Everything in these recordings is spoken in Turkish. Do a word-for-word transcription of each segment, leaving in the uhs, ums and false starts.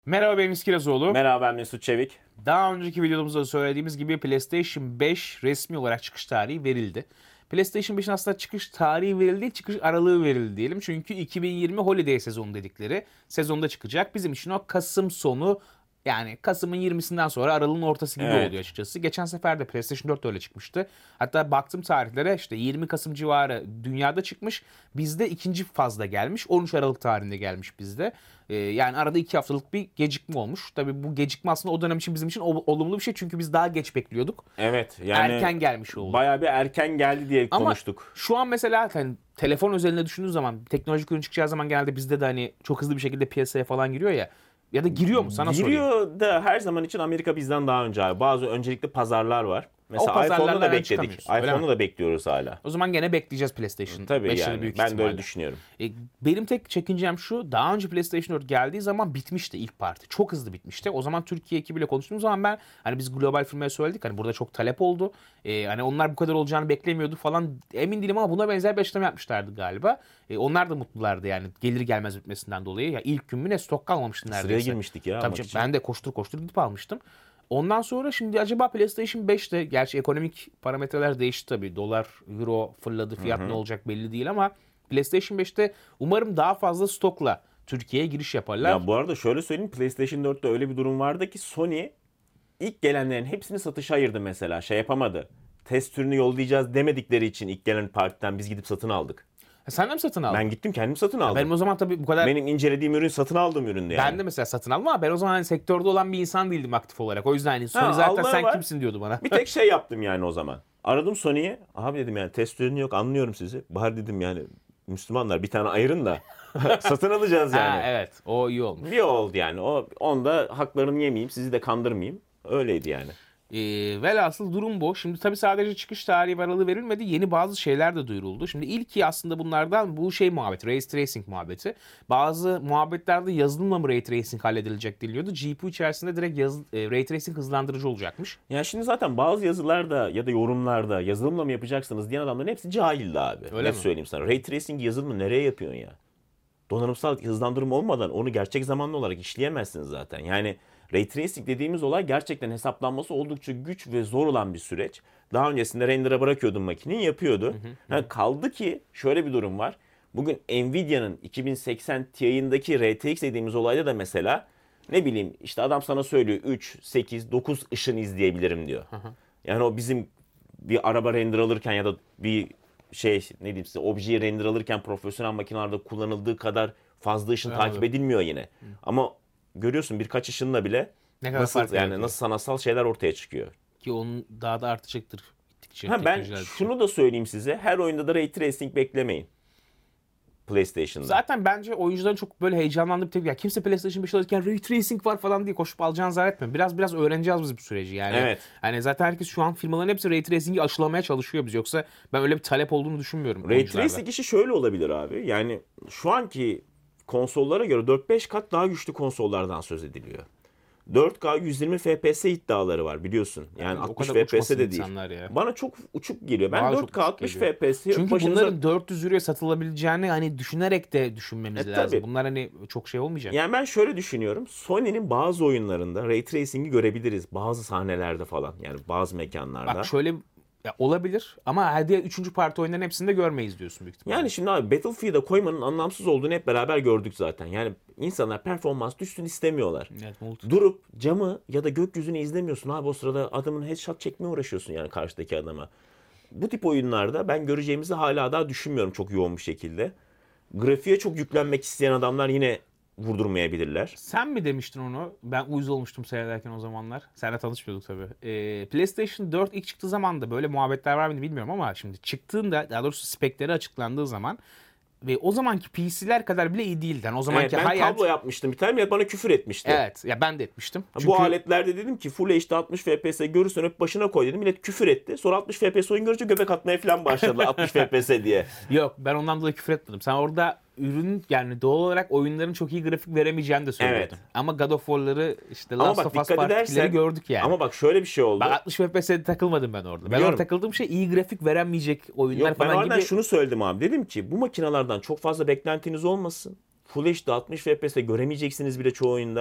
Merhaba, ben İskelezoğlu. Merhaba, ben Mesut Çevik. Daha önceki videomuzda söylediğimiz gibi PlayStation beş resmi olarak çıkış tarihi verildi. PlayStation beşin aslında çıkış tarihi verildi, çıkış aralığı verildi diyelim. Çünkü iki bin yirmi Holiday sezonu dedikleri sezonda çıkacak. Bizim için o Kasım sonu, yani Kasım'ın yirmisinden sonra aralığın ortası gibi Evet. oluyor açıkçası. Geçen sefer de PlayStation dört de öyle çıkmıştı. Hatta baktım tarihlere, işte yirmi Kasım civarı dünyada çıkmış. Bizde ikinci fazla gelmiş. on üç Aralık tarihinde gelmiş bizde. Ee, yani arada iki haftalık bir gecikme olmuş. Tabii bu gecikme aslında o dönem için bizim için ol- olumlu bir şey. Çünkü biz daha geç bekliyorduk. Evet, yani Erken gelmiş oldu. bayağı bir erken geldi diye Ama konuştuk. şu an mesela hani telefon özelinde düşündüğün zaman, teknolojik ürün çıkacağı zaman genelde bizde de hani çok hızlı bir şekilde piyasaya falan giriyor ya. Ya da giriyor mu, sana sorayım. Giriyor da her zaman için Amerika bizden daha önce abi. Bazı öncelikli pazarlar var. Mesela pazarlardan iPhone'u da hemen bekledik. çıkamıyorsun, öyle iPhone'u mi? da bekliyoruz hala. O zaman gene bekleyeceğiz PlayStation Tabii beşleri yani büyük ben de ihtimalle. öyle düşünüyorum. E, benim tek çekincem şu: daha önce PlayStation dört geldiği zaman bitmişti ilk parti. Çok hızlı bitmişti. O zaman Türkiye ekibiyle konuştuğumuz zaman ben, hani biz global firmaya söyledik, hani burada çok talep oldu. E, hani onlar bu kadar olacağını beklemiyordu falan, emin değilim ama buna benzer bir açıklama yapmışlardı galiba. E, onlar da mutlulardı yani, gelir gelmez bitmesinden dolayı. Ya ilk gün mü ne, stok kalmamıştı neredeyse. Sıraya girmiştik ya Tabii almak canım, için. ben de koştur koştur gidip almıştım. Ondan sonra şimdi acaba PlayStation beşte, gerçi ekonomik parametreler değişti tabii. Dolar, euro fırladı, fiyat ne olacak belli değil ama PlayStation beşte umarım daha fazla stokla Türkiye'ye giriş yaparlar. Ya bu arada şöyle söyleyeyim, PlayStation dörtte öyle bir durum vardı ki Sony ilk gelenlerin hepsini satışa ayırdı mesela. Şey yapamadı. Test ürünü yollayacağız demedikleri için ilk gelen partiden biz gidip satın aldık. Ha, sen de mi satın aldın? Ben gittim kendim satın aldım. Benim o zaman tabii bu kadar... Benim incelediğim ürün satın aldığım üründü yani. Ben de mesela satın aldım ama ben o zaman hani sektörde olan bir insan değildim aktif olarak. O yüzden hani Sony Ha, zaten Allah sen var. kimsin diyordu bana. Bir tek şey yaptım yani o zaman. Aradım Sony'yi. Abi dedim yani test ürünü yok, anlıyorum sizi. Bari dedim yani Müslümanlar bir tane ayırın da satın alacağız yani. Ha, evet, o iyi olmuş. Bir oldu yani. O onda haklarını yemeyeyim, sizi de kandırmayayım. Öyleydi yani. E, velhasıl durum bu. Şimdi tabii sadece çıkış tarihi ve aralığı verilmedi. Yeni bazı şeyler de duyuruldu. Şimdi ilki aslında bunlardan bu şey muhabbeti, Ray Tracing muhabbeti. Bazı muhabbetlerde yazılımla mı Ray Tracing halledilecek deniliyordu. G P U içerisinde direkt yaz, e, Ray Tracing hızlandırıcı olacakmış. Ya şimdi zaten bazı yazılarda ya da yorumlarda yazılımla mı yapacaksınız diyen adamların hepsi cahildi abi. Öyle ne mi? söyleyeyim sana? Ray Tracing yazılımı nereye yapıyorsun ya? Donanımsal hızlandırma olmadan onu gerçek zamanlı olarak işleyemezsiniz zaten. Yani Ray Tracing dediğimiz olay gerçekten hesaplanması oldukça güç ve zor olan bir süreç. Daha öncesinde render'a bırakıyordun makineyi, yapıyordu. Ha, kaldı ki şöyle bir durum var. Bugün Nvidia'nın iki bin seksen Ti'indeki R T X dediğimiz olayda da mesela ne bileyim işte adam sana söylüyor üç, sekiz, dokuz ışın izleyebilirim diyor. Yani o bizim bir araba render alırken ya da bir şey ne diyeyim size objeyi render alırken profesyonel makinelerde kullanıldığı kadar fazla ışın Anladım. takip edilmiyor yine. Ama görüyorsun birkaç ışınla bile Ne kadar nasıl fark yani yaratıyor. nasıl sanatsal şeyler ortaya çıkıyor. Ki onun daha da artacaktır gittikçe. Ha ben teknolojiler gittikçe. şunu da söyleyeyim size. Her oyunda da Ray Tracing beklemeyin. PlayStation'da. Zaten bence oyuncuların çok böyle heyecanlandığı bir tepki. Ya kimse PlayStation beş alırken Ray Tracing var falan diye koşup alacağını zannetmiyorum. Biraz biraz öğreneceğiz biz bu süreci yani. Evet. Hani zaten herkes şu an, firmaların hepsi Ray Tracing'i aşılamaya çalışıyor biz. Yoksa ben öyle bir talep olduğunu düşünmüyorum Ray oyuncularda. Tracing işi şöyle olabilir abi. Yani şu anki konsollara göre dört beş kat daha güçlü konsollardan söz ediliyor. dört K yüz yirmi F P S iddiaları var biliyorsun. Yani, Yani o altmış kadar F P S uçmasın de değil. insanlar ya. Bana çok uçuk geliyor. Ben Bana çok dört K uçuk altmış geliyor. F P S Çünkü başınıza... bunların dört yüz euroya satılabileceğini hani düşünerek de düşünmemiz E, lazım. tabii. Bunlar hani çok şey olmayacak. Yani ben şöyle düşünüyorum. Sony'nin bazı oyunlarında Ray Tracing'i görebiliriz. Bazı sahnelerde falan. Yani bazı mekanlarda. Bak şöyle, ya olabilir ama hadi üçüncü parti oyunların hepsinde görmeyiz diyorsun büyük ihtimalle. Yani şimdi abi Battlefield'a koymanın anlamsız olduğunu hep beraber gördük zaten. Yani insanlar performans düşsün istemiyorlar. Evet, multi. Durup camı ya da gökyüzünü izlemiyorsun abi, o sırada adamın headshot çekmeye uğraşıyorsun yani karşıdaki adama. Bu tip oyunlarda ben göreceğimizi hala daha düşünmüyorum çok yoğun bir şekilde. Grafiğe çok yüklenmek isteyen adamlar yine vurdurmayabilirler. Sen mi demiştin onu? Ben uyuz olmuştum seyrederken o zamanlar. Seninle tanışmıyorduk tabii. Ee, PlayStation dört ilk çıktığı zaman da böyle muhabbetler var mıydı bilmiyorum ama şimdi çıktığında, daha doğrusu spekleri açıklandığı zaman ve o zamanki P C'ler kadar bile iyi değildi. Yani o zamanki Evet, ben high-end... tablo yapmıştım bir tane, millet bana küfür etmişti. Evet, ya ben de etmiştim. Çünkü Bu aletlerde dedim ki Full H D altmış F P S görürsen hep başına koy dedim. Millet küfür etti. Sonra altmış F P S oyun görünce göbek atmaya falan başladılar altmış F P S diye. yok, ben ondan dolayı küfür etmedim. Sen orada ürün, yani doğal olarak oyunların çok iyi grafik veremeyeceğini de söylüyordun. Evet. Ama God of War'ları, işte Ama Last bak of Us dikkat Part ikileri edersen gördük yani. ama bak şöyle bir şey oldu. Bak altmış F P S'de takılmadım ben orada. Ben Biliyorum. orada takıldığım şey iyi grafik veremeyecek oyunlar Yok, ben falan oradan gibi. şunu söyledim abi. Dedim ki bu makinalardan çok fazla beklentiniz olmasın. Full H D altmış F P S göremeyeceksiniz bile çoğu oyunda.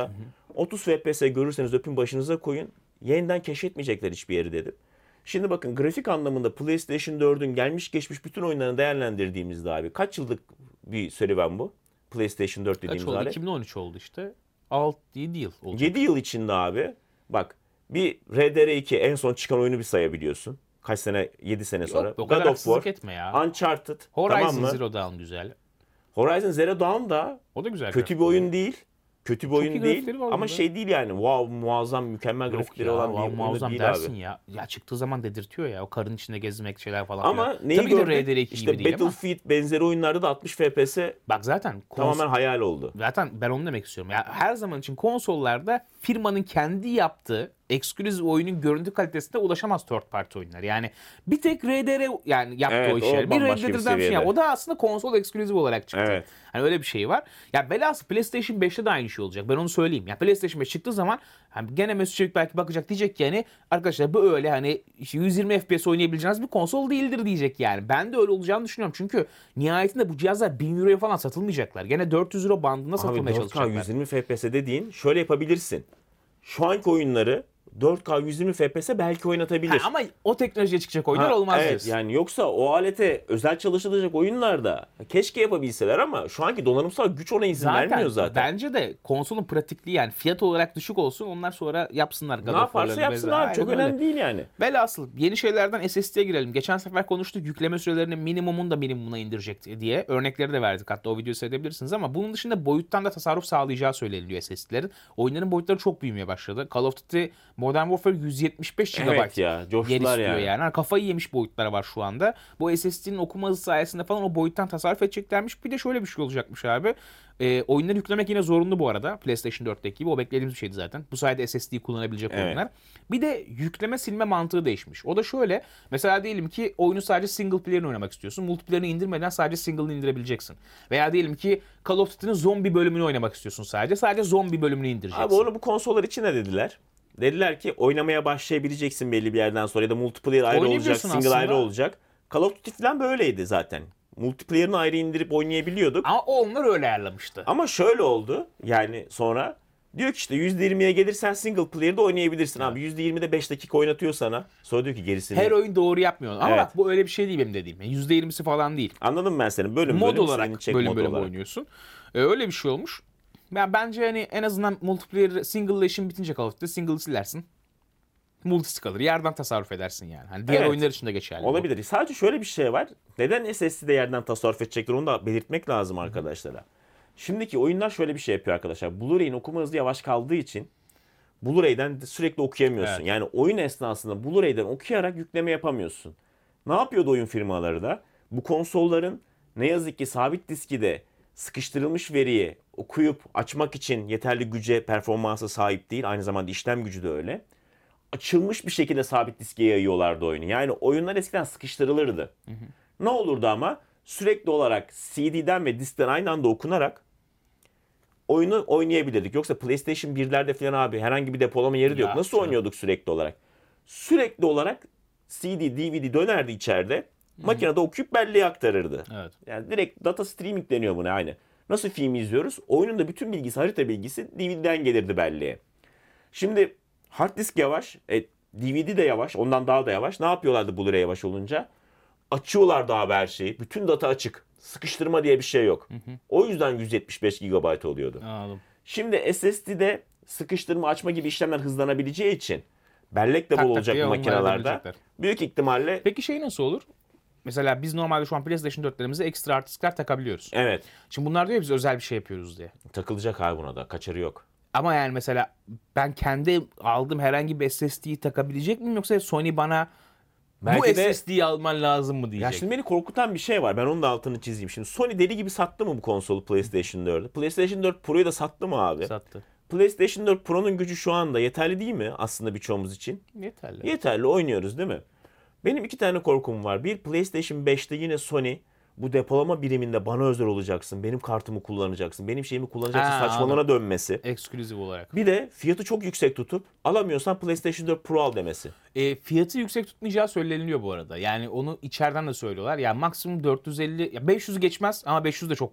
otuz F P S görürseniz öpün başınıza koyun. Yeniden keşfetmeyecekler hiçbir yeri dedim. Şimdi bakın grafik anlamında PlayStation dördün gelmiş geçmiş bütün oyunlarını değerlendirdiğimizde abi kaç yıllık bir serüven bu? PlayStation dört Kaç dediğimiz oldu? alet. iki bin on üç oldu işte. altı yedi yıl oldu. yedi yıl içinde abi bak bir R D R iki en son çıkan oyunu bir sayabiliyorsun. Kaç sene? yedi sene sonra. Yok, o kadar God of haksızlık War, etme ya. Uncharted, Horizon tamam mı? Zero Dawn güzel. Horizon Zero Dawn da O da güzel. kötü bir oyun değil. Kötü bir iyi oyun değil grafikleri var ama bunda. şey değil yani wow muazzam mükemmel Yok grafikleri ya, olan bir vav- oyun muazzam değil dersin abi. ya. Ya çıktığı zaman dedirtiyor ya. O karın içinde gezmek şeyler falan Ama filan. neyi Tabii ki de gördük? R D R iki İşte gibi değil ama. Battlefield benzeri oyunlarda da altmış F P S Bak zaten kons- tamamen hayal oldu. Zaten ben onu demek istiyorum. Ya her zaman için konsollarda firmanın kendi yaptığı ekskluzif oyunun görüntü kalitesine ulaşamaz third party oyunlar. Yani bir tek R D R yani yaptığı Evet, o o işler. Bir Red bambaşka Dead bir Redemption seviyede. yap- o da aslında konsol ekskluzif olarak çıktı. Evet. Hani öyle bir şey var. Ya belası PlayStation beşte de aynı şey olacak. Ben onu söyleyeyim. Ya PlayStation beş çıktığı zaman hani gene Mesut Çelik belki bakacak diyecek ki yani arkadaşlar bu öyle hani işte yüz yirmi F P S oynayabileceğiniz bir konsol değildir diyecek yani. Ben de öyle olacağını düşünüyorum. Çünkü nihayetinde bu cihazlar bin euroya falan satılmayacaklar. Gene dört yüz euro bandında Abi satılmaya dört K çalışacaklar. yüz yirmi F P S dediğin şöyle yapabilirsin. Şu anki oyunları dört K yüz yirmi F P S belki oynatabilir. Ha, ama o teknolojiye çıkacak oyunlar Ha, olmaz evet, diyorsun. yani yoksa o alete özel çalışılacak oyunlarda keşke yapabilseler ama şu anki donanımsal güç ona izin vermiyor zaten. Bence de konsolun pratikliği yani fiyat olarak düşük olsun onlar sonra yapsınlar. God Ne of yaparsa War'larını yapsın vesaire. abi çok Aynen öyle. önemli değil yani. Velhasıl yeni şeylerden S S D'ye girelim. Geçen sefer konuştuk yükleme sürelerini minimumunu da minimumuna indirecek diye. Örnekleri de verdik hatta o videoyu seyredebilirsiniz ama bunun dışında boyuttan da tasarruf sağlayacağı söyleniliyor S S D'lerin. Oyunların boyutları çok büyümeye başladı. Call of Duty Modern Warfare yüz yetmiş beş gigabayt Evet ya, coştular yer istiyor yani. yani. Hani kafayı yemiş boyutları var şu anda. Bu S S D'nin okuma hızı sayesinde falan o boyuttan tasarruf edeceklermiş. Bir de şöyle bir şey olacakmış abi. Ee, oyunları yüklemek yine zorunlu bu arada. PlayStation dörtteki gibi. O beklediğimiz bir şeydi zaten. Bu sayede S S D'yi kullanabilecek Evet. oyunlar. Bir de yükleme silme mantığı değişmiş. O da şöyle. Mesela diyelim ki oyunu sadece single player'ını oynamak istiyorsun. Multiplayer'ını indirmeden sadece single'ını indirebileceksin. Veya diyelim ki Call of Duty'nin zombi bölümünü oynamak istiyorsun sadece. Sadece zombi bölümünü indireceksin. Abi onu bu konsollar için ne dediler? Dediler ki oynamaya başlayabileceksin belli bir yerden sonra ya da multiplayer ayrı olacak, Oynayabiliyorsun single aslında. ayrı olacak. Call of Duty falan böyleydi zaten. Multiplayer'ını ayrı indirip oynayabiliyorduk. Ama onlar öyle ayarlamıştı. Ama şöyle oldu yani sonra diyor ki işte yüzde yirmiye gelirsen single player'da oynayabilirsin abi. yüzde yirmide beş dakika oynatıyor sana. Sonra diyor ki gerisini. Her oyun doğru yapmıyor. Ama Evet. bak bu öyle bir şey değil benim dediğim. Yani yüzde yirmisi falan değil. Anladım ben seni. Bölüm Mod bölüm olarak senin çek bölüm mod bölüm olarak. oynuyorsun. Ee, öyle bir şey olmuş. Ben bence hani en azından multiplayer single işin bitince Call of Duty single'ı silersin. Multisi kalır. Yerden tasarruf edersin yani. Hani diğer Evet. oyunlar için de geçerli. bu. Olabilir. Sadece şöyle bir şey var. Neden S S D'de yerden tasarruf edecekler onu da belirtmek lazım arkadaşlara. Şimdiki oyunlar şöyle bir şey yapıyor arkadaşlar. Blu-ray'in okuma hızı yavaş kaldığı için Blu-ray'den de sürekli okuyamıyorsun. Evet. Yani oyun esnasında Blu-ray'den okuyarak yükleme yapamıyorsun. Ne yapıyordu oyun firmaları da? Bu konsolların ne yazık ki sabit diski de sıkıştırılmış veriyi okuyup açmak için yeterli güce, performansa sahip değil. Aynı zamanda işlem gücü de öyle. Açılmış bir şekilde sabit diske yayıyorlardı oyunu. Yani oyunlar eskiden sıkıştırılırdı. Hı hı. Ne olurdu ama? Sürekli olarak C D'den ve diskten aynı anda okunarak oyunu oynayabilirdik. Yoksa PlayStation birlerde falan abi herhangi bir depolama yeri de Ya, yok. Nasıl canım. oynuyorduk sürekli olarak? Sürekli olarak C D, D V D dönerdi içeride. Makinede okuyup belleğe aktarırdı. Evet. Yani direkt data streaming deniyor buna aynı. Nasıl film izliyoruz? Oyunun da bütün bilgisi, harita bilgisi D V D'den gelirdi belleğe. Şimdi hard disk yavaş, e, D V D de yavaş, ondan daha da yavaş. Ne yapıyorlardı Blu-ray yavaş olunca? Açıyorlardı abi her şeyi. Bütün data açık. Sıkıştırma diye bir şey yok. Hı hı. O yüzden yüz yetmiş beş gigabayt oluyordu. Anladım. Şimdi S S D'de sıkıştırma, açma gibi işlemler hızlanabileceği için bellek de Tak bol tak olacak diye bu onlar makinelerde. edebilecekler. Büyük ihtimalle Peki şey nasıl olur? Mesela biz normalde şu an PlayStation dörtlerimize ekstra hard diskler takabiliyoruz. evet Şimdi bunlar diyor ya biz özel bir şey yapıyoruz diye. takılacak abi buna da. Kaçarı yok. Ama yani mesela ben kendi aldığım herhangi bir S S D'yi takabilecek miyim yoksa Sony bana Belki bu de- S S D'yi alman lazım mı Ya diyecek. şimdi beni korkutan bir şey var. Ben onun da altını çizeyim. Şimdi Sony deli gibi sattı mı bu konsolu PlayStation dördü? PlayStation dört Pro'yu da sattı mı abi? Sattı. PlayStation dört Pro'nun gücü şu anda yeterli değil mi aslında birçoğumuz için? Yeterli. Yeterli oynuyoruz değil mi? Benim iki tane korkum var. Bir, PlayStation beşte yine Sony bu depolama biriminde bana özel olacaksın. Benim kartımı kullanacaksın. Benim şeyimi kullanacaksın Ha, saçmalığına dönmesi. Ekskluzif olarak. Bir de fiyatı çok yüksek tutup alamıyorsan PlayStation dört Pro al demesi. E, fiyatı yüksek tutmayacağı söyleniliyor bu arada. Yani onu içeriden de söylüyorlar. Yani maksimum dört yüz elli, ya beş yüz geçmez ama beş yüz de çok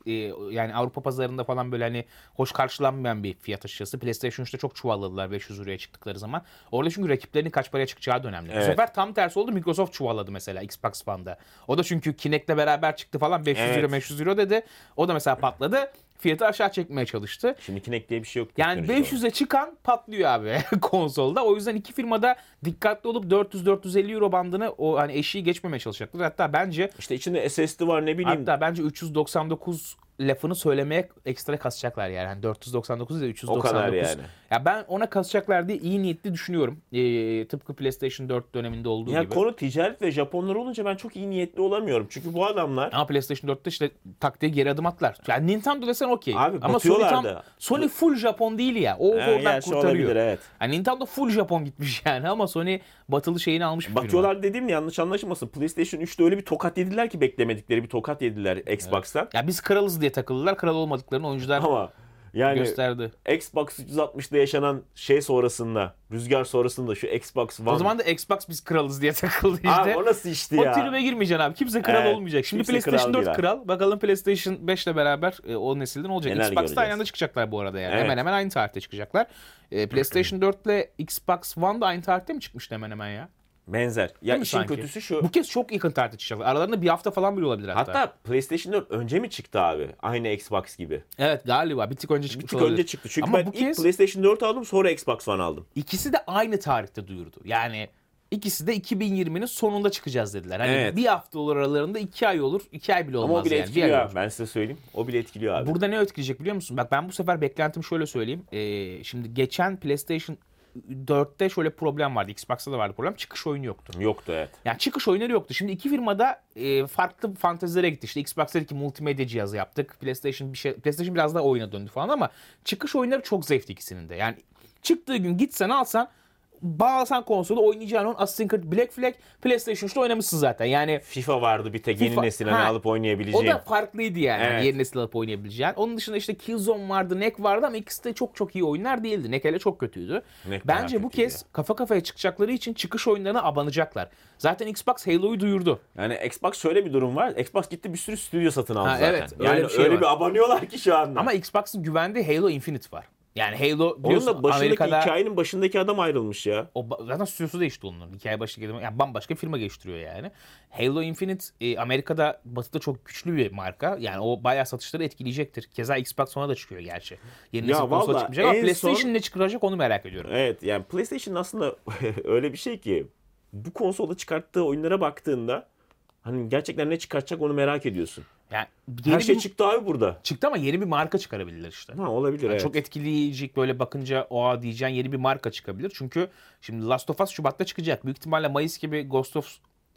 e, yani Avrupa pazarında falan böyle hani hoş karşılanmayan bir fiyat açıkçası. PlayStation üçte çok çuvalladılar beş yüz euroya çıktıkları zaman. Orada çünkü rakiplerinin kaç paraya çıkacağı da önemli. Evet. Bu sefer tam tersi oldu. Microsoft çuvalladı mesela Xbox One'da. O da çünkü Kinect'le beraber çıktı falan beş yüz Evet. euro beş yüz euro dedi. O da mesela patladı. Fiyatı aşağı çekmeye çalıştı. Şimdi Kinect diye bir şey yok. Yani teknolojide beş yüze çıkan patlıyor abi konsolda. O yüzden iki firmada dikkatli olup dört yüz dört yüz elli euro bandını o hani eşiği geçmemeye çalışacaklar. Hatta bence İşte içinde S S D var ne bileyim. hatta bence üç yüz doksan dokuz lafını söylemeye ekstra kasacaklar yani. Hani dört yüz doksan dokuz değil de üç yüz doksan dokuz. O kadar yani. Ya ben ona kasacaklar diye iyi niyetli düşünüyorum. Ee, tıpkı PlayStation dört döneminde olduğu Ya gibi. konu ticaret ve Japonlar olunca ben çok iyi niyetli olamıyorum. Çünkü bu adamlar Ama PlayStation dörtte işte tak diye geri adım atlar. Yani Nintendo desen okey. Abi Ama Sony batıyorlar tam da. Sony full Japon değil ya. O Ha, oradan gerçi kurtarıyor. olabilir, evet. Yani Nintendo full Japon gitmiş yani ama Sony batılı şeyini almış bir firma. batıyorlar dediğim yanlış anlaşılmasın. PlayStation üçte öyle bir tokat yediler ki beklemedikleri bir tokat yediler Xbox'tan. Ya biz kralız diye takıldılar. Kral olmadıklarını oyuncular Ama yani gösterdi. Xbox üç yüz altmışta yaşanan şey sonrasında, rüzgar sonrasında şu Xbox One. O zaman da Xbox biz kralız diye takıldı işte. Abi o nasıl işti O ya? tribe girmeyeceksin abi. Kimse kral Evet, olmayacak. Şimdi kimse PlayStation kral dört değil abi. kral. Bakalım PlayStation beş ile beraber e, o nesilden olacak. Neler Xbox'ta göreceğiz. aynı anda çıkacaklar bu arada yani. Evet. Hemen hemen aynı tarihte çıkacaklar. E, PlayStation dört ile Xbox One da aynı tarihte mi çıkmıştı hemen hemen ya? Benzer. Ya Değil mi işin sanki? kötüsü şu. Bu kez çok yakın tarihte çıkacaklar. Aralarında bir hafta falan bile olabilir hatta. Hatta PlayStation dört önce mi çıktı abi? Aynı Xbox gibi. Evet galiba bir tık önce Bir çıkmış tık olabilir. önce çıktı. Çünkü Ama ben bu ilk kez PlayStation dört aldım, sonra Xbox One aldım. ikisi de aynı tarihte duyurdu. Yani ikisi de iki bin yirminin sonunda çıkacağız dediler. Hani Evet. bir hafta olur aralarında, iki ay olur. iki ay bile olmaz Ama o bile yani. Bir ay etkiliyor olur. abi. Ben size söyleyeyim. O bile etkiliyor abi. Burada ne etkileyecek biliyor musun? Bak ben bu sefer beklentim şöyle söyleyeyim. Ee, şimdi geçen PlayStation dörtte şöyle problem vardı. Xbox'ta da vardı problem. Çıkış oyunu yoktu. Yoktu, evet. Yani çıkış oyunları yoktu. Şimdi iki firmada e, farklı fantezilere gitti. İşte Xbox dedi ki multimedya cihazı yaptık. PlayStation bir şey PlayStation biraz daha oyuna döndü falan ama çıkış oyunları çok zevkli ikisinin de. Yani çıktığı gün gitsen alsan bağlasan konsolu oynayacağın on Assassin's Creed Black Flag PlayStation üçte oynamışsın zaten. Yani FIFA vardı bir tek yeni FIFA, nesil hani ha. alıp o oynayabileceğin. da farklıydı yani. Evet. Yani yeni nesil alıp oynayabileceğin. Onun dışında işte Killzone vardı, N E C vardı ama ikisi de çok çok iyi oyunlar değildi. N E C hele çok kötüydü. N E C Bence bayağı bu kötüydü kez kafa kafaya çıkacakları için çıkış oyunlarına abanacaklar. Zaten Xbox Halo'yu duyurdu. Yani Xbox şöyle bir durum var. Xbox gitti bir sürü stüdyo satın aldı Ha, zaten. evet, öyle yani bir şey öyle var. bir abanıyorlar ki şu anda. Ama Xbox'ın güvendiği Halo Infinite var. Yani Halo onun biliyorsun da başındaki Amerika'da hikayenin başındaki adam ayrılmış ya. o ba- zaten stüdyosu değişti onun. Hikaye başındaki adam yani bambaşka bir firma geliştiriyor yani. Halo Infinite e, Amerika'da batıda çok güçlü bir marka. Yani o bayağı satışları etkileyecektir. Keza Xbox sonra da çıkıyor gerçi. Yeni Ya nesil konsola vallahi çıkmayacak ama en PlayStation son- ne çıkaracak onu merak ediyorum. Evet, yani PlayStation aslında öyle bir şey ki bu konsolda çıkarttığı oyunlara baktığında hani gerçekten ne çıkartacak onu merak ediyorsun. Yani yeni Her şey bir- çıktı abi burada. çıktı ama yeni bir marka çıkarabilirler işte. Ha, olabilir, Yani evet. Çok etkileyici böyle bakınca oha diyeceğin yeni bir marka çıkabilir. Çünkü şimdi Last of Us Şubat'ta çıkacak. Büyük ihtimalle Mayıs gibi Ghost of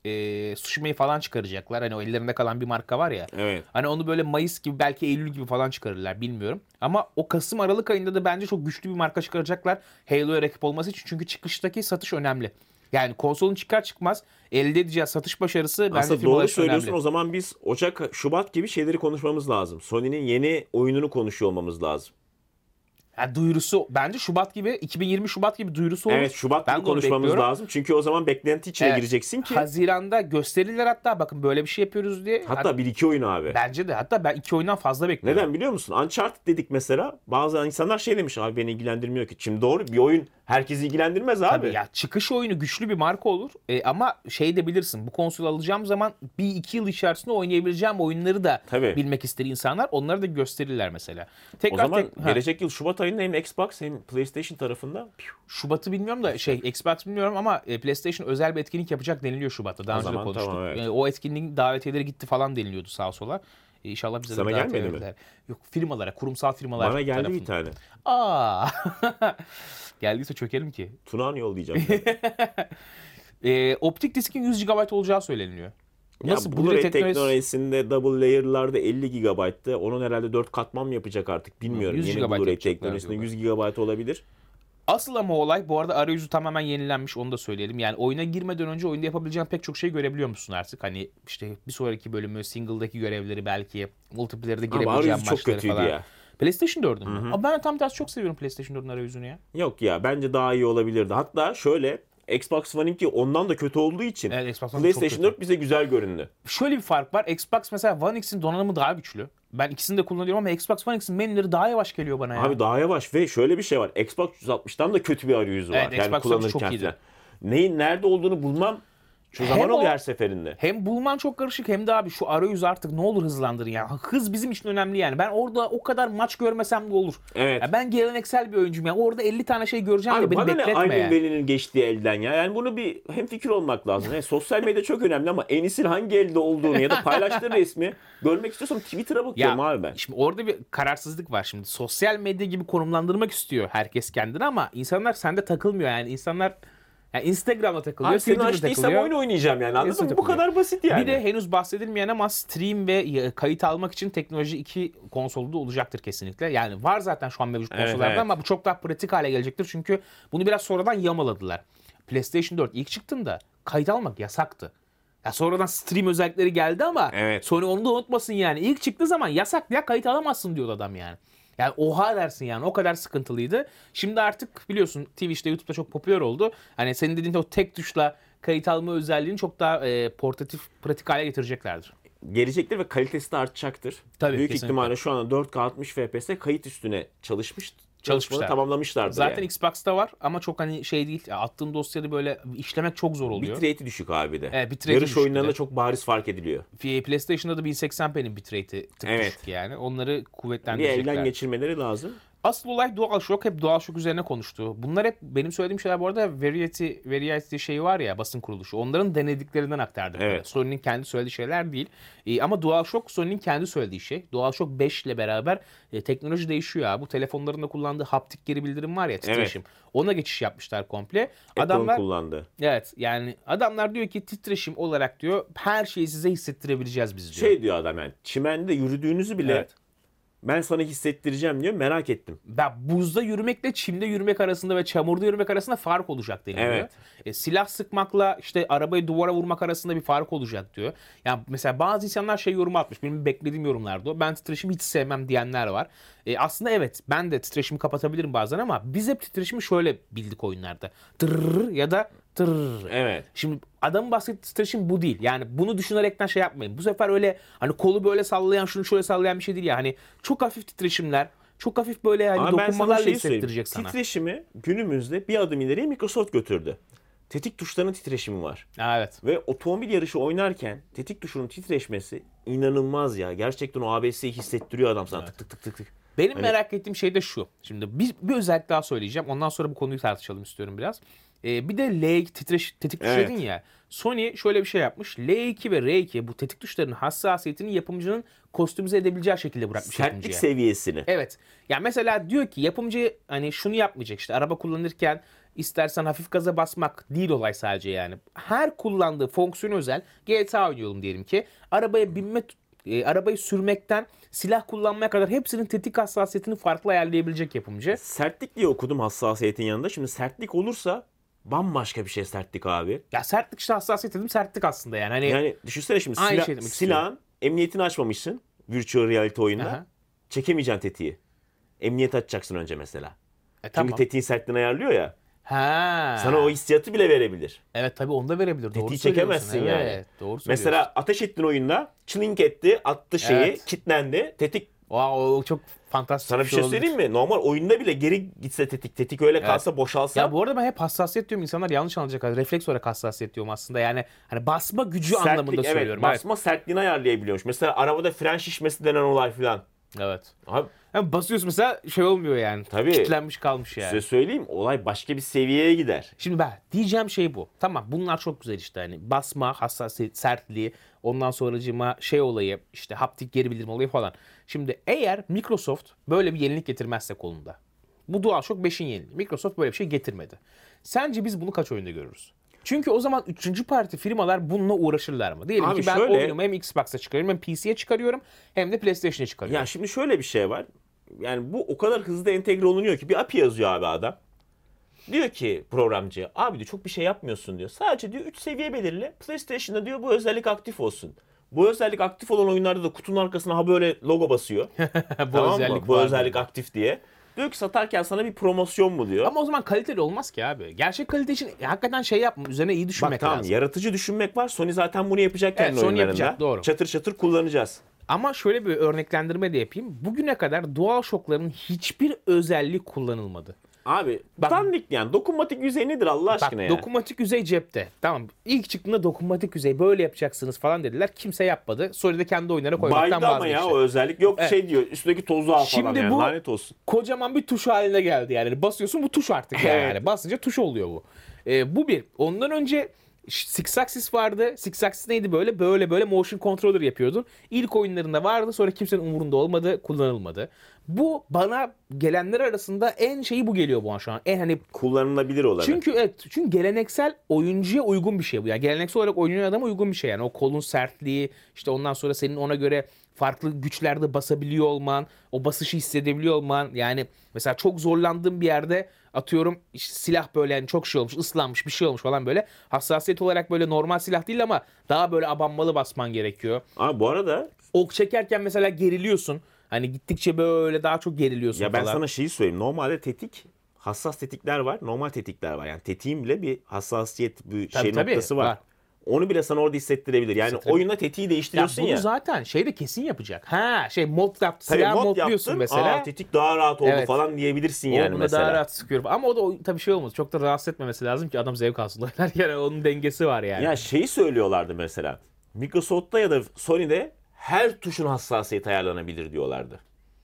e, Tsushima'yı falan çıkaracaklar. Hani o ellerinde kalan bir marka var ya. Evet. Hani onu böyle Mayıs gibi belki Eylül gibi falan çıkarırlar bilmiyorum. Ama o Kasım Aralık ayında da bence çok güçlü bir marka çıkaracaklar. Halo'ya rakip olması için. Çünkü çıkıştaki satış önemli. Yani konsolun çıkar çıkmaz elde edeceği satış başarısı bence Aslında firmalar doğru için söylüyorsun. önemli. O zaman biz Ocak, Şubat gibi şeyleri konuşmamız lazım. Sony'nin yeni oyununu konuşuyor olmamız lazım. Yani duyurusu bence Şubat gibi iki bin yirmi Şubat gibi duyurusu olur. Evet, Şubat Ben gibi de onu konuşmamız bekliyorum. lazım. Çünkü o zaman beklenti içine Evet. gireceksin ki. Haziran'da gösterirler hatta bakın böyle bir şey yapıyoruz diye. Hatta bir iki oyun abi. Bence de hatta ben iki oyundan fazla bekliyorum. Neden biliyor musun? Uncharted dedik mesela. Bazı insanlar şey demiş, abi beni ilgilendirmiyor ki. Şimdi doğru, bir oyun herkesi ilgilendirmez abi. Tabii ya çıkış oyunu güçlü bir marka olur E, ama şey de bilirsin bu konsolu alacağım zaman bir iki yıl içerisinde oynayabileceğim oyunları da Tabii. bilmek ister insanlar. Onları da gösterirler mesela. O Tekrar zaman tek- ha, gelecek yıl Şubat ayında hem Xbox hem PlayStation tarafında Şubat'ı bilmiyorum da şey Xbox bilmiyorum ama e, PlayStation özel bir etkinlik yapacak deniliyor Şubat'ta. Daha O önce de zaman konuştuk. tamam, evet. E, o etkinliğin davetiyeleri gitti falan deniliyordu sağa sola. E, İnşallah bize Sana de davetiye gelmedi mi? verirler. Yok firmalara, kurumsal firmalar bana geldi bir tarafından. tane. Aa. Geldiyse çökelim ki. Tunağan yollayacak. E, optik diskin yüz gigabayt olacağı söyleniyor. Nasıl Nasıl Blu-ray Blu-ray teknolojisi? teknolojisinde double layer'larda elli gigabayttı. Onun herhalde dört katman mı yapacak artık bilmiyorum. yüz Yeni gigabayt Blu-ray yapacaklar teknolojisinde diyorlar. yüz gigabayt olabilir. Asıl ama olay bu arada arayüzü tamamen yenilenmiş onu da söyleyelim. Yani oyuna girmeden önce oyunda yapabileceğin pek çok şey görebiliyor musun artık? Hani işte bir sonraki bölümü single'daki görevleri belki multiplayer'de Ama girebileceğin arayüzü çok maçları kötüydü falan. ya. PlayStation dördün mü? Ama ben tam tersi çok seviyorum PlayStation dördün arayüzünü ya. Yok ya, bence daha iyi olabilirdi. Hatta şöyle, Xbox One'inki ondan da kötü olduğu için Evet, Xbox One çok PlayStation kötü. dört bize güzel göründü. Şöyle bir fark var. Xbox mesela One X'in donanımı daha güçlü. Ben ikisini de kullanıyorum ama Xbox One X'in menüleri daha yavaş geliyor bana ya. Abi daha yavaş ve şöyle bir şey var. Xbox üç yüz altmıştan da kötü bir arayüzü var. Evet, yani Xbox One çok kullanırken iyiydi. falan. Neyin nerede olduğunu bulmam şu Hem zaman o- oluyor her seferinde. Hem bulman çok karışık hem de abi şu arayüzü artık ne olur hızlandırın ya. Hız bizim için önemli yani. Ben orada o kadar maç görmesem de olur. Evet. Ya ben geleneksel bir oyuncuyum ya. Orada elli tane şey göreceğim Abi de beni bana ne bekletme Aynen yani. Veli'nin geçtiği elden ya. Yani bunu bir hemfikir olmak lazım. Yani sosyal medya çok önemli ama Enis'in hangi elde olduğunu ya da paylaştığı resmi görmek istiyorsam Twitter'a bakıyorum Ya abi ben. şimdi orada bir kararsızlık var şimdi. Sosyal medya gibi konumlandırmak istiyor herkes kendini ama insanlar sende takılmıyor yani. İnsanlar yani Instagram'da takılıyor, Abi senin Twitter'da açtıysam takılıyor. oyun oynayacağım yani anladın mı? Bu takılıyor. kadar basit yani. Bir de henüz bahsedilmeyen ama stream ve kayıt almak için teknoloji iki konsolda olacaktır kesinlikle. Yani var zaten şu an mevcut Evet, konsollarda evet. ama bu çok daha pratik hale gelecektir. Çünkü bunu biraz sonradan yamaladılar. PlayStation dört ilk çıktığında kayıt almak yasaktı. Ya sonradan stream özellikleri geldi ama Evet. Sony onu da unutmasın yani. İlk çıktığı zaman yasak ya kayıt alamazsın diyordu adam yani. Yani oha dersin yani o kadar sıkıntılıydı. Şimdi artık biliyorsun Twitch'te YouTube'da çok popüler oldu. Hani senin dediğin o tek tuşla kayıt alma özelliğini çok daha e, portatif, pratik hale getireceklerdir. Gelecektir ve kalitesi de artacaktır. Tabii, Büyük kesinlikle. ihtimalle şu anda dört K altmış F P S kayıt üstüne çalışmış. Çalışmaları Çalışmışlar. tamamlamışlardır Zaten yani. Xbox'ta var ama çok hani şey değil. Ya attığın dosyayı böyle işlemek çok zor oluyor. Bitrate'i düşük abi de. Evet, bitrate'i Yarış düşük bir oyunlarında de. çok bariz fark ediliyor. PlayStation'da da bin seksen p'nin bitrate'i tık Evet. düşük yani. Onları Bir elden kuvvetlendirecekler. geçirmeleri lazım. Asıl olay DualShock, hep DualShock üzerine konuştu. Bunlar hep benim söylediğim şeyler bu arada Variety, Variety şeyi var ya basın kuruluşu. Onların denediklerinden aktardım. Evet. Sony'nin kendi söylediği şeyler değil. E, ama DualShock Sony'nin kendi söylediği şey. DualShock beş ile beraber e, teknoloji değişiyor ya. Bu telefonlarında kullandığı haptik geri bildirim var ya titreşim. Ona geçiş yapmışlar komple. Apple'ın Adamlar kullandığı. evet yani adamlar diyor ki titreşim olarak diyor her şeyi size hissettirebileceğiz biz diyor. Şey diyor adam yani çimende yürüdüğünüzü bile Evet. ben sana hissettireceğim diyor merak ettim. Ben buzda yürümekle çimde yürümek arasında ve çamurda yürümek arasında fark olacak deniliyor. Evet. E, silah sıkmakla işte arabayı duvara vurmak arasında bir fark olacak diyor. Yani mesela bazı insanlar şey yorum atmış. Benim beklediğim yorumlardı o. Ben titreşimi hiç sevmem diyenler var. E, aslında evet ben de titreşimi kapatabilirim bazen ama biz hep titreşimi şöyle bildik oyunlarda. Tırrrr ya da tırrrr. Evet. Şimdi adamın bahsettiği titreşim bu değil. Yani bunu düşünerekten şey yapmayın. Bu sefer öyle hani kolu böyle sallayan şunu şöyle sallayan bir şey değil ya. Hani çok hafif titreşimler, çok hafif böyle hani Ama ben sana dokunmalarla şeyi söyleyeyim. hissettirecek sana. Titreşimi günümüzde bir adım ileriye Microsoft götürdü. Tetik tuşlarının titreşimi var. Ha, evet. Ve otomobil yarışı oynarken tetik tuşunun titreşmesi inanılmaz ya. Gerçekten o A B S'yi hissettiriyor adam sana tık tık tık tık tık. Benim Hani- merak ettiğim şey de şu. Şimdi bir, bir özellik daha söyleyeceğim. Ondan sonra bu konuyu tartışalım istiyorum biraz. Ee, bir de L iki titreş, tetik tuşu Evet. dedin ya. Sony şöyle bir şey yapmış. L iki ve R iki bu tetik tuşlarının hassasiyetini yapımcının kostümize edebileceği şekilde bırakmış Sertlik yapımcıya. seviyesini. Evet. Yani mesela diyor ki yapımcı hani şunu yapmayacak işte araba kullanırken istersen hafif gaza basmak değil olay sadece yani. Her kullandığı fonksiyon özel G T A oynuyorum diyelim ki arabaya binme e, arabayı sürmekten silah kullanmaya kadar hepsinin tetik hassasiyetini farklı ayarlayabilecek yapımcı. Sertlik diye okudum hassasiyetin yanında. Şimdi sertlik olursa bambaşka bir şey sertlik abi. Ya sertlik işte hassasiyet dedim sertlik aslında yani. Hani Yani düşünsene şimdi Aynı silah, şey demek silahın emniyetini açmamışsın virtual reality oyunda. Aha. Çekemeyeceksin tetiği. Emniyet açacaksın önce mesela. e, Çünkü tamam. tetiğin sertliğini ayarlıyor ya. Ha. Sana o hissiyatı bile verebilir. Evet tabii onu da verebilir. Doğru Tetiği söylüyorsun. çekemezsin yani. Evet, doğru söylüyorsun. Mesela ateş ettin oyunda. Çılink etti. Attı şeyi. Evet. Kitlendi. Tetik. Wow, o çok fantastik Sana bir şey olabilir. söyleyeyim mi? Normal oyunda bile geri gitse tetik. Tetik öyle kalsa boşalsa. Ya bu arada ben hep hassasiyet diyorum. İnsanlar yanlış anlayacak. Refleks olarak hassasiyet diyorum aslında. Yani hani basma gücü sertlik, anlamında evet, söylüyorum. Evet. basma sertliğini ayarlayabiliyormuş. Mesela arabada fren şişmesi denen olay filan. Evet. Abi Yani basıyorsun mesela şey olmuyor yani. Tabii. Kitlenmiş kalmış yani. size söyleyeyim olay başka bir seviyeye gider. Şimdi ben diyeceğim şey bu. Tamam bunlar çok güzel işte hani basma, hassasiyet, sertliği, ondan sonracığıma şey olayı, işte haptik geri bildirim olayı falan. Şimdi eğer Microsoft böyle bir yenilik getirmezse kolunda. Bu DualShock beşin yeniliği. Microsoft böyle bir şey getirmedi. Sence biz bunu kaç oyunda görürüz? Çünkü o zaman üçüncü parti firmalar bununla uğraşırlar mı? Diyelim Abi ki ben şöyle- oyunumu hem Xbox'a çıkarıyorum hem P C'ye çıkarıyorum hem de PlayStation'a çıkarıyorum. Ya şimdi şöyle bir şey var. Yani bu o kadar hızlı entegre olunuyor ki bir A P I yazıyor abi adam. Diyor ki programcı abi diyor çok bir şey yapmıyorsun diyor. Sadece diyor üç seviye belirle. PlayStation'da diyor bu özellik aktif olsun. Bu özellik aktif olan oyunlarda da kutunun arkasına ha böyle logo basıyor. bu Tamam özellik mı? Bu var özellik diyor. aktif diye. Diyor ki satarken sana bir promosyon mu diyor. Ama o zaman kaliteli olmaz ki abi. Gerçek kalite için hakikaten şey yapma. Üzerine iyi düşünmek Bak tamam lazım. yaratıcı düşünmek var. Sony zaten bunu yapacak kendi Evet, Sony oyunlarında. yapacak, doğru. Çatır çatır kullanacağız. Ama şöyle bir örneklendirme de yapayım. Bugüne kadar DualShock'ların hiçbir özelliği kullanılmadı. Abi Bak- dandik yani. Dokunmatik yüzey nedir Allah Bak aşkına ya? dokunmatik yüzey cepte. Tamam. İlk çıktığında dokunmatik yüzey böyle yapacaksınız falan dediler. Kimse yapmadı. Sonra da kendi oyunlara koymaktan Baydı ama ya vazgeçti. o özellik. Yok Evet. şey diyor üstteki tozu al falan Şimdi yani bu- lanet olsun. Kocaman bir tuş haline geldi yani. Basıyorsun bu tuş artık yani. Evet. Yani basınca tuş oluyor bu. Ee, bu bir. Ondan önce Six Axis vardı. Six Axis neydi böyle? Böyle böyle motion controller yapıyordun. İlk oyunlarında vardı. Sonra kimsenin umurunda olmadı. Kullanılmadı. Bu bana gelenler arasında en şeyi bu geliyor bu an şu an. En hani Kullanılabilir olarak. çünkü evet çünkü geleneksel oyuncuya uygun bir şey bu. Yani geleneksel olarak oynayan adama uygun bir şey yani. O kolun sertliği, işte ondan sonra senin ona göre farklı güçlerde basabiliyor olman, o basışı hissedebiliyor olman. Yani mesela çok zorlandığım bir yerde atıyorum işte silah böyle yani çok şey olmuş, ıslanmış bir şey olmuş falan böyle. Hassasiyet olarak böyle normal silah değil ama daha böyle abanmalı basman gerekiyor. Abi bu arada Ok çekerken mesela geriliyorsun. Hani gittikçe böyle daha çok geriliyorsun ya ben falan. sana şeyi söyleyeyim. Normalde tetik hassas tetikler var. Normal tetikler var. Yani tetiğin bile bir hassasiyet bir Tabii, şey tabii, noktası var. var. Onu bile sana orada hissettirebilir. Yani Hissettirebilir. oyunda tetiği Ya değiştiriyorsun bunu ya. zaten şey de kesin yapacak. Ha şey mod yaptı. Tabii Silah mod modluyorsun yaptın. mesela. Aa tetik daha rahat oldu Evet. falan diyebilirsin O yani buna mesela. daha rahat sıkıyorum. Ama o da o- tabii şey olmaz. Çok da rahatsız etmemesi lazım ki adam zevk alsın oynarken. Yani onun dengesi var yani. Ya şeyi söylüyorlardı mesela. Microsoft'ta ya da Sony'de her tuşun hassasiyeti ayarlanabilir diyorlardı.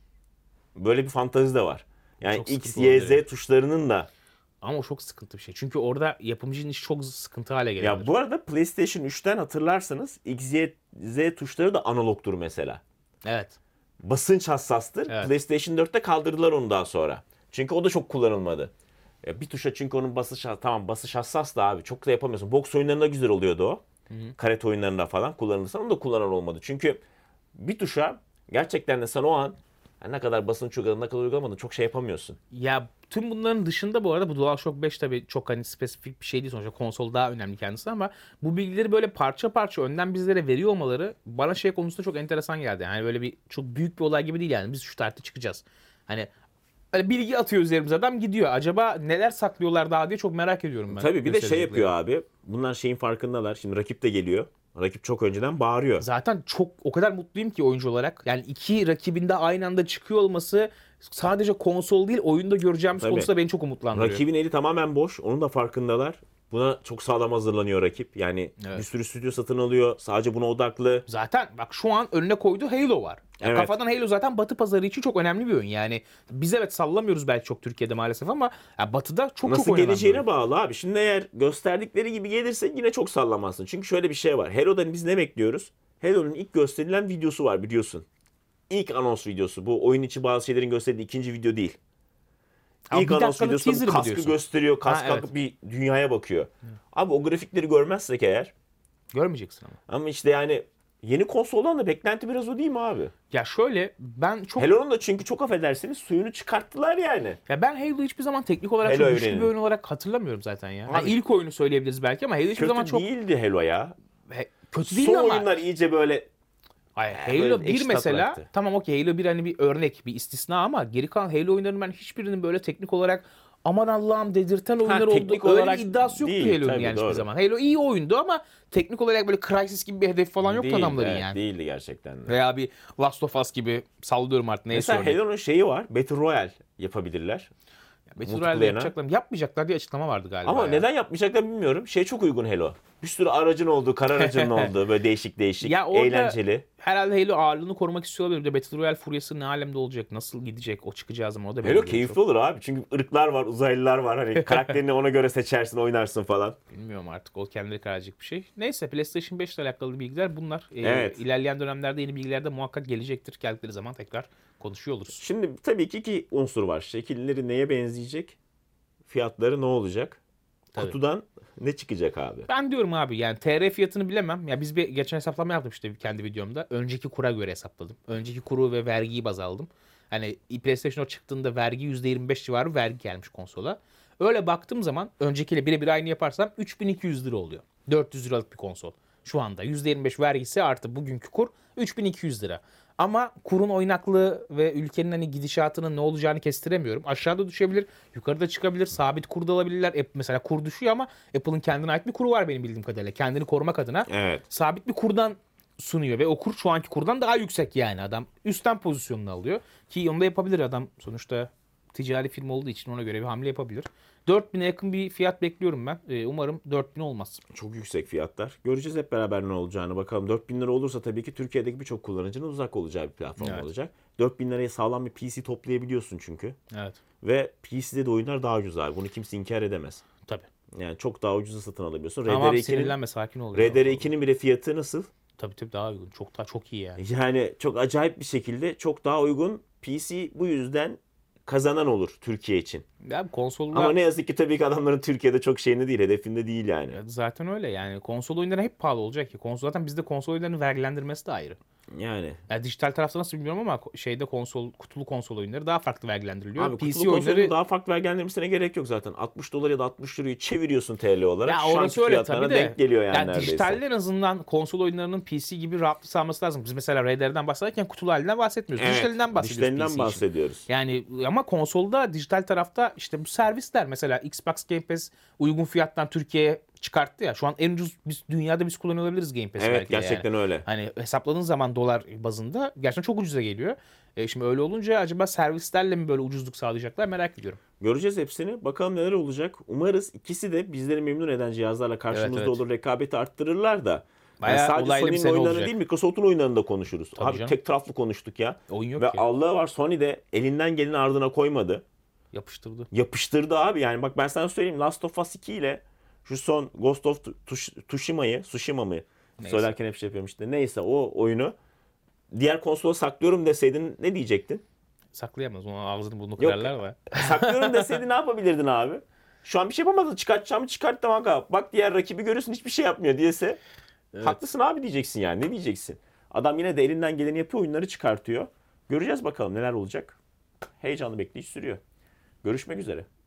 Böyle bir fantezi de var. Yani Çok X, sıkıntı Y, olabilir. Z tuşlarının da. Ama o çok sıkıntı bir şey. Çünkü orada yapımcının işi çok sıkıntı hale gelebilir. Ya bu arada PlayStation üçten hatırlarsanız X, Y, Z tuşları da analogtur mesela. Evet. Basınç hassastır. Evet. PlayStation dörtte kaldırdılar onu daha sonra. Çünkü o da çok kullanılmadı. Ya bir tuşa çünkü onun basış tamam basış hassas da abi çok da yapamıyorsun. Boks oyunlarında güzel oluyordu o. Karate oyunlarında falan kullanılırsa onu da kullanan olmadı. Çünkü bir tuşa gerçekten de sen o an yani ne kadar basınç uyguladın ne kadar uygulamadın çok şey yapamıyorsun. Ya tüm bunların dışında bu arada bu DualShock beş tabii çok hani spesifik bir şey değil sonuçta konsol daha önemli kendisi ama bu bilgileri böyle parça parça önden bizlere veriyor olmaları bana şey konusunda çok enteresan geldi. Yani böyle bir çok büyük bir olay gibi değil yani biz şu tarihte çıkacağız. Hani hani bilgi atıyor üzerimize adam gidiyor. Acaba neler saklıyorlar daha diye çok merak ediyorum ben. Tabii bir de şey gösterecekleri. yapıyor abi. Bunlar şeyin farkındalar. Şimdi rakip de geliyor. Rakip çok önceden bağırıyor. Zaten çok o kadar mutluyum ki oyuncu olarak. Yani iki rakibinde aynı anda çıkıyor olması sadece konsol değil oyunda göreceğimiz Tabii. konusunda beni çok umutlandırıyor. Rakibin eli tamamen boş. Onun da farkındalar. Buna çok sağlam hazırlanıyor rakip. Yani Evet. bir sürü stüdyo satın alıyor. Sadece buna odaklı. Zaten bak şu an önüne koyduğu Halo var. Yani Evet. Kafadan Halo zaten Batı pazarı için çok önemli bir oyun. Yani biz evet sallamıyoruz belki çok Türkiye'de maalesef ama ya Batı'da çok Nasıl çok oynanan bir geleceğine oyun. bağlı abi. Şimdi eğer gösterdikleri gibi gelirse yine çok sallamazsın. Çünkü şöyle bir şey var. Halo'dan biz ne bekliyoruz? Halo'nun ilk gösterilen videosu var biliyorsun. İlk anons videosu. Bu oyun içi bazı şeylerin gösterdiği ikinci video değil. Ama İlk bir anons dakikalık videosunda teaser bu mı kaskı diyorsun? gösteriyor. Kask Ha, kalkıp evet. bir dünyaya bakıyor. Abi o grafikleri görmezsek eğer Görmeyeceksin ama. ama işte yani yeni konsoldan da beklenti biraz o değil mi abi? Ya şöyle ben çok Halo'nun da çünkü çok affedersiniz suyunu çıkarttılar yani. ya ben Halo hiçbir zaman teknik olarak Halo çok güçlü evreni. bir oyun olarak hatırlamıyorum zaten ya. Ha, Abi- ilk oyunu söyleyebiliriz belki ama Halo hiçbir Kötü zaman çok değildi Halo ya. He- kötü değil Son ama. oyunlar iyice böyle Hayır, böyle Halo ekşi bir tat mesela bıraktı. tamam okey Halo bir hani bir örnek bir istisna ama geri kalan Halo oyunlarının ben hiçbirinin böyle teknik olarak aman Allah'ım dedirten oyunlar oldu. teknik Öyle olarak bir iddiası yoktu değil, Halo'nun tabii, yani hiçbir doğru. zaman. Halo iyi oyundu ama teknik olarak böyle Crysis gibi bir hedef falan yoktu değildi, adamların evet, yani. değildi gerçekten de. Veya bir Last of Us gibi sallıyorum artık neyse Mesela örnek. Halo'nun şeyi var. Battle Royale yapabilirler. Battle multiplayer'ına. Royale yapacaklar mı? Yapmayacaklar diye açıklama vardı galiba Ama ya. neden yapmayacaklar bilmiyorum. Şey çok uygun Halo. Bir sürü aracın olduğu, kar aracının olduğu böyle değişik değişik, Ya orada eğlenceli. herhalde Halo ağırlığını korumak istiyor olabilir. Bir de Battle Royale furyası ne alemde olacak? Nasıl gidecek? O çıkacağı zaman o da belli Halo değil keyifli çok. olur abi. Çünkü ırklar var, uzaylılar var. Hani karakterini ona göre seçersin, oynarsın falan. Bilmiyorum artık o kendileri kararcık bir şey. Neyse PlayStation beş ile alakalı bilgiler bunlar. Ee, Evet. İlerleyen dönemlerde yeni bilgiler de muhakkak gelecektir. Geldikleri zaman tekrar konuşuyor oluruz. Şimdi tabii ki iki unsur var. Şekilleri neye benzeyecek? Fiyatları ne olacak? Tabii. Kutudan ne çıkacak abi? Ben diyorum abi yani T R fiyatını bilemem. Ya biz bir geçen hesaplama yaptım işte kendi videomda. Önceki kura göre hesapladım. Önceki kuru ve vergiyi baz aldım. Hani PlayStation çıktığında vergi yüzde yirmi beş civarı vergi gelmiş konsola. Öyle baktığım zaman öncekiyle birebir aynı yaparsam üç bin iki yüz lira oluyor. dört yüz liralık bir konsol. Şu anda yüzde yirmi beş vergisi artı bugünkü kur üç bin iki yüz lira. Ama kurun oynaklığı ve ülkenin hani gidişatının ne olacağını kestiremiyorum. Aşağıda düşebilir, yukarıda çıkabilir, sabit kurda alabilirler. App mesela kur düşüyor ama Apple'ın kendine ait bir kuru var benim bildiğim kadarıyla. Kendini korumak adına Evet. sabit bir kurdan sunuyor ve o kur şu anki kurdan daha yüksek yani. Adam üstten pozisyonunu alıyor ki onu da yapabilir adam. Sonuçta ticari firma olduğu için ona göre bir hamle yapabilir. dört bine yakın bir fiyat bekliyorum ben. Ee, umarım dört bin olmaz. Çok yüksek fiyatlar. Göreceğiz hep beraber ne olacağını. Bakalım dört bin lira olursa tabii ki Türkiye'deki birçok kullanıcının uzak olacağı bir platform Evet. olacak. dört bin liraya sağlam bir P C toplayabiliyorsun çünkü. Evet. Ve P C'de de oyunlar daha ucuz abi. Bunu kimse inkar edemez. Tabii. Yani çok daha ucuza satın alabiliyorsun. Ama abi R D R ikinin sinirlenme, sakin ol. R D R ikinin bile fiyatı nasıl? Tabii tabii daha uygun. Çok daha çok iyi yani. Yani çok acayip bir şekilde çok daha uygun. P C bu yüzden kazanan olur Türkiye için. Ya konsolda Ama ne yazık ki tabii ki adamların Türkiye'de çok şeyinde değil, hedefinde değil yani. zaten öyle yani. Konsol oyunları hep pahalı olacak ki. Konsol zaten bizde konsol oyunlarının vergilendirmesi de ayrı. Yani. Yani dijital tarafta nasıl bilmiyorum ama şeyde konsol, kutulu konsol oyunları daha farklı vergilendiriliyor. Abi P C kutulu konsolun oyunları daha farklı vergilendirmesine gerek yok zaten. altmış dolar ya da altmış lirayı çeviriyorsun T L olarak. ya Şu anki orası öyle fiyatlarına tabii de. denk geliyor yani, yani neredeyse. dijitalde en azından konsol oyunlarının P C gibi rahatlık sağlaması lazım. Biz mesela R D R'den bahsederken kutulu halinden bahsetmiyoruz. Evet, Dijitalinden bahsediyoruz dijitalinden P C için. bahsediyoruz. Yani ama konsolda, dijital tarafta işte bu servisler mesela Xbox Game Pass uygun fiyattan Türkiye'ye çıkarttı ya. Şu an en ucuz biz dünyada biz kullanıyor olabiliriz Game Pass'i Evet, belki de yani. gerçekten öyle. Hani hesapladığın zaman dolar bazında gerçekten çok ucuza geliyor. E şimdi öyle olunca acaba servislerle mi böyle ucuzluk sağlayacaklar merak ediyorum. Göreceğiz hepsini. Bakalım neler olacak. Umarız ikisi de bizleri memnun eden cihazlarla karşımızda Evet, evet. olur. Rekabeti arttırırlar da. Bayağı Yani sadece olaylı bir Sony'nin sene oyunlarını olacak. değil, Microsoft'un oyunlarını da konuşuruz. Tabii Abi canım. tek taraflı konuştuk ya. Oyun yok Ve ki. Allah var, Sony de elinden geleni ardına koymadı. Yapıştırdı. Yapıştırdı abi. Yani bak ben sana söyleyeyim, Last of Us iki ile şu son Ghost of Tush- Tsushima'yı, Tsushima mı? Neyse. Söylerken hep şey yapıyorum işte. Neyse, o oyunu diğer konsola saklıyorum deseydin ne diyecektin? Saklayamaz. Onu ağzını burnunu Yok. kırarlar da. Saklıyorum deseydin ne yapabilirdin abi? Şu an bir şey yapamadın. Çıkartacağımı çıkarttım aga. Bak diğer rakibi görüyorsun, hiçbir şey yapmıyor diyese. Haklısın abi diyeceksin yani. Ne diyeceksin? Adam yine de elinden geleni yapıyor, oyunları çıkartıyor. Göreceğiz bakalım neler olacak. Heyecanlı bekleyiş sürüyor. Görüşmek üzere.